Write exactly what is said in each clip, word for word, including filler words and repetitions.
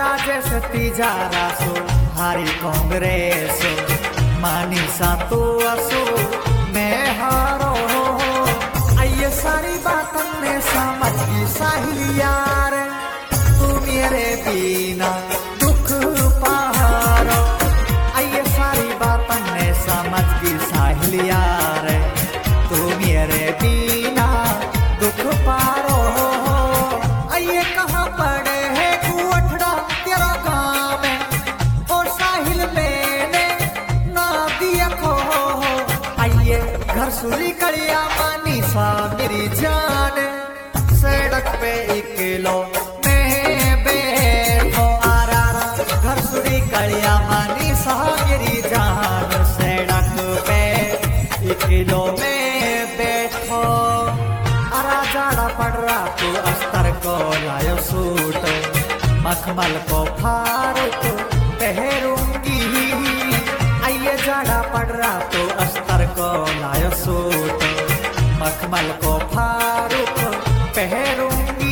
जैसे तीजा रासो हारी कांग्रेस मानी सा तो असो मैं हारो आइए सारी बातों ने समझ की साहिल यार तू मेरे बिना दुख पहाड़ो आइए सारी बातों ने समझ की साहिल यार तू मेरे बिना दुख पारो आइए कहाँ पड़े है कुअठड़ा तेरा गाँव में और साहिल मैंने ना दिया खो आइए घर सुरी कड़िया मानी सा मेरी जान सड़क पे इकलो मैं बैठो आरा घर सुरी कड़िया मानी सा मेरी जान सड़क पे इकलो मैं बैठो अरा जाड़ा पड़ रहा तो अस्तर को लायो सूट मखमल को फारूक पहरूंगी आइए जाड़ा पड़ रहा तो अस्तर को लायो सूट मखमल को फारूक पहरूंगी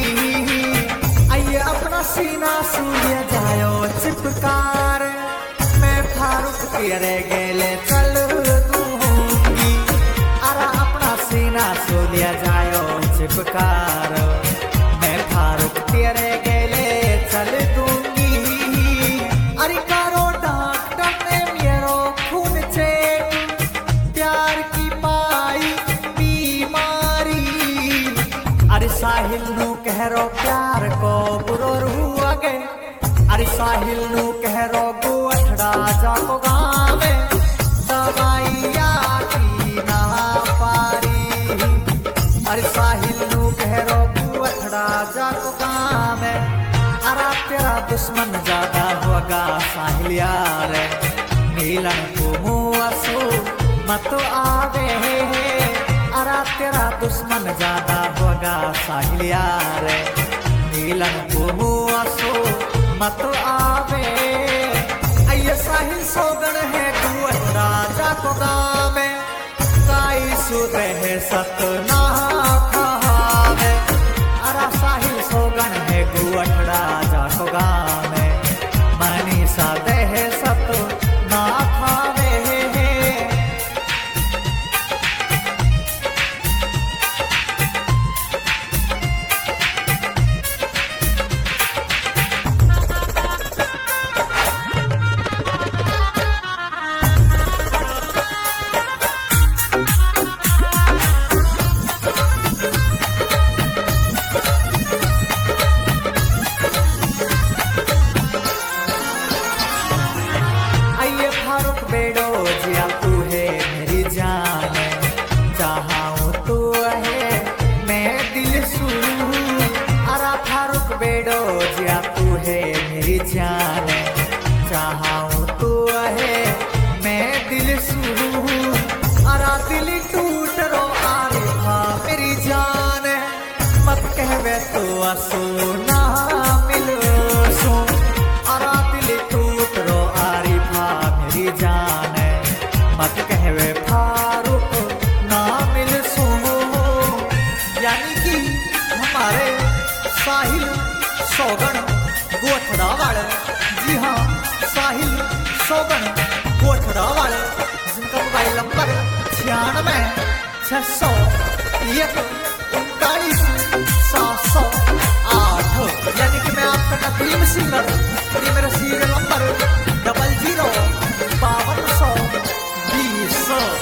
आइए अपना सीना सूर्य जायो चिपकार मैं फारूक तेरे गेले चल दूंगी अरा अपना सीना सूर्य जायो चिपकार मैं फारूक तेरे गेले चल दूंगी अरे कारो डॉक्टर ने मेरो खून चेक प्यार की पाई बीमारी अरे साहिल नू कहरो प्यार को बुरो हुआ गे अरे साहिल नू कहरो गो अठड़ा जाको गाँव में दवाइया की ना पारी अरे साहिल नू कहरो गो अठड़ा जाको गाँव में अरा तेरा दुश्मन ज्यादा होगा साहिल यार मिलन को मुआसो मत आवे अरा तेरा दुश्मन ज्यादा होगा साहिल यार मिलन को मुआसो मत आवे आइए साहिल सोगन है तू राजा को गाँव में काई सुते है सतना खावे अरा साहिल सोगन है गुअठड़ा जाको गाँव में मनी सा देह सत ना खावे बेड़ो जिया तू है मेरी जान चाहूं तू है मैं दिल सू अरा फारूक बेड़ो जिया तू है मेरी जान चाहूं तू है मैं दिल सू अरा दिल टूट रो आरे भा मेरी जान मत कहवे तू असो ना मिलो सो अरा दिल टूट रो आरे भा मेरी जान मत कहवे फारूक ना मिल सो यानी कि हमारे साहिल सोगन गोठड़ा वाले जी हाँ साहिल सोगन गोठड़ा वाले जिनका मोबाइल नंबर छियानवे छह सौ एक उनतालीस सात सौ आठ यानी कि मैं आपका नदीम सिंगर ये मेरा सीरियल नंबर डबल जीरो बावन सौ बीस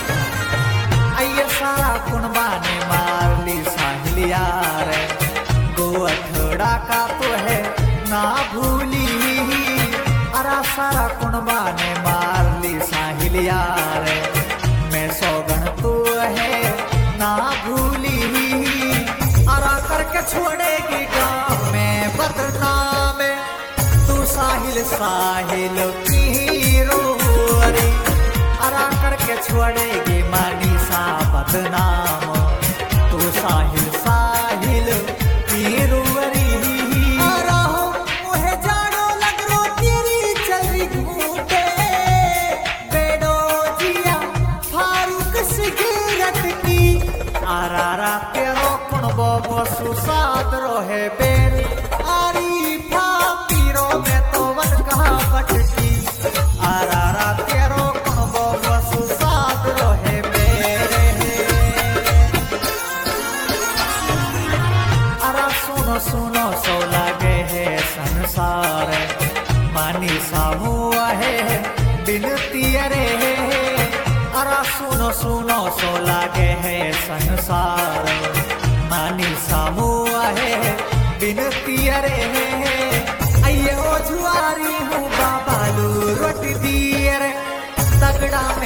आइए सारा कुनबा ने मार ली साहिल यार गोअठड़ा का तो है ना भूली अरा सारा कुनबा ने मार ली साहिल यार मैं सौगन तो है ना भूली अरा करके छोड़ेगी गाँव में बदनाम तू साहिल साहिल की रोरी अरा करके छोड़ेगी मानी सा बदनाम तू साहिल साहिल की रोरी अरा मुहे जाड़ो लग रो तेरी चली घूटे बेड़ो जिया फारूक सिगरेट की अरा तेरो कुनबो बसु साद रोहे बेर आरी फा पीरो में तो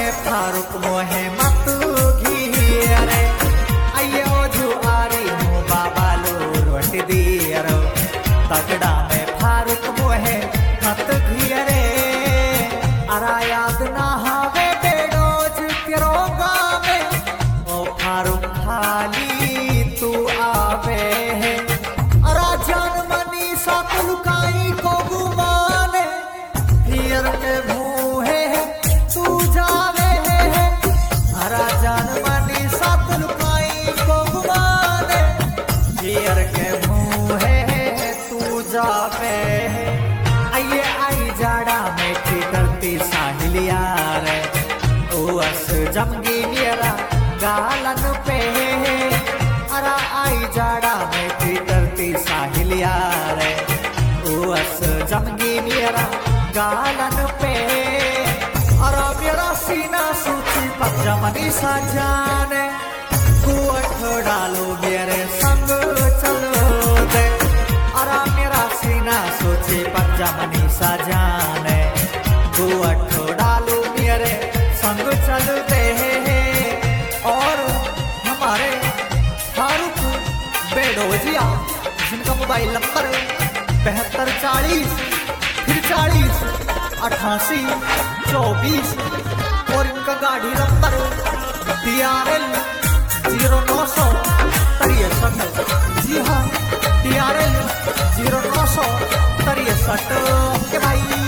फारूक मोहे मत घियरे अयो जुआरी हूँ बाबा लो रोट दियरो तगड़ा में फारूक मोहे मत घियरे अरा याद ना हावे बेडोज तेरो गावे ओ फारूक खाली तू आवे अरा जान मनी सा लुकाई को गुमाने फिर के मुहे तू जावे अरा जान मनी सा लुकाई को गुमाने फिर के मुहे तू जावे आइए आई जाड़ा में की करती साहिलिया रे ओ अस जमगी मेरा गालन पे अरा आई जाड़ा में की करती साहिलिया रे ओ अस जमगी मेरा गालन पे अरा मेरा सीना सूची पर जमनी सा जाने तू अठ डालो मेरे संग चलो दे अरा मेरा सीना सूची पर जमनी सा जाने तू अठ डालो मेरे संग चल दे और हमारे फारूक बेडोजिया जिनका मोबाइल नंबर बहत्तर चालीस फिर चालीस अठासी चौबीस और इनका गाड़ी number D R L zero नौ सौ तिरसठ जी हाँ डी आर एल जीरो नौ सौ तिरसठ के भाई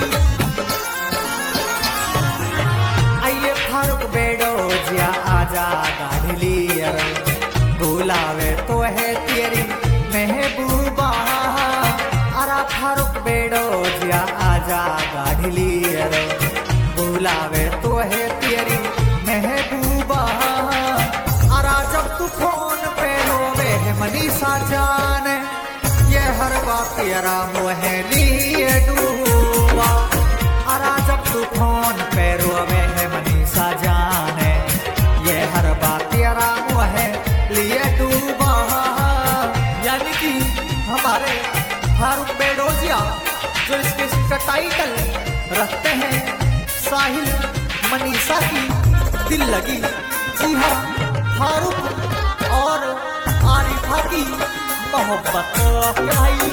आइए फारूक बेडोजिया आजा गाड़ी लिया बुलावे तो है तेरी महबूबा अरा फारूक बेडोजिया आजा गाड़ी लिया बुलावे तो है तेरी महबूबा अरा जब तू फोन पे रोवे है मनीषा जान ये हर बात तेरा मोहे लिए डूबा अरा जब तू फोन पे रोवे है मनीषा जान ये हर बात तेरा मोहे लिए डूबा यानी कि हमारे फारूक बेडोजिया जो इसके इसका टाइटल रखते हैं साहिल मनीषा की दिल लगी जी हाँ फारूक और आरिफा की मोहब्बत के भाई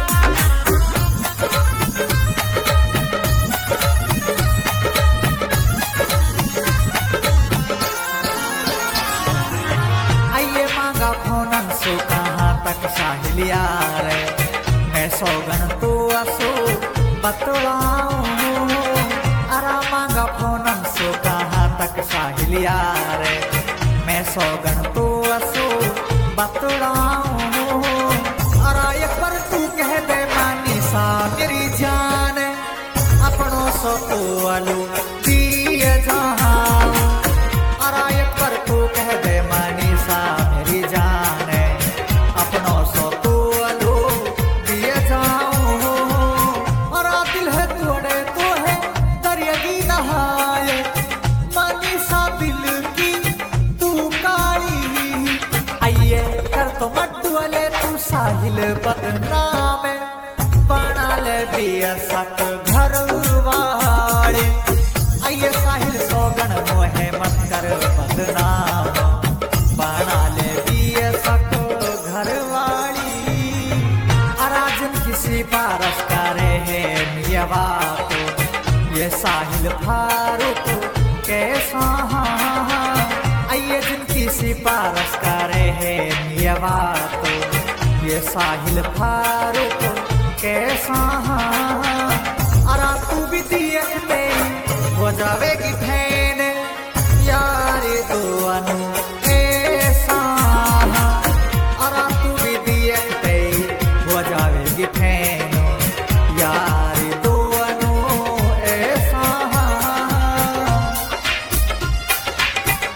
आइए मांगा फोनन सो कहाँ तक साहिलिया रे मैं सौगन तो असो बतलाऊं अरा मांगा फोनन सो कहाँ तक साहिलिया रे मैं सौगन तो असो बतलाऊं अरा एक पर तू कह दे मानी सा मेरी जान अपनों सो तो अलू दिए जहां अरा एक पर तू कह दे मानी सा मेरी जान अपनों सो तो अलू दिए जाऊं अरा दिल है तोड़े तो है दरियागी नहाए मानी सा दिल की तू काली आइए कर तो मटुअले तू साहिल बदनाम बना ले बिया सक घर वाले आइए साहिल सौगन मोहे मत कर बदनाम बना ले बिया सक घर वाली अराजन किसी पारस करे है मियावा तो ये साहिल फारूक कैसा आइए जिनकी सिफारिश करे है मियावा तो ये साहिल फारूक कैसा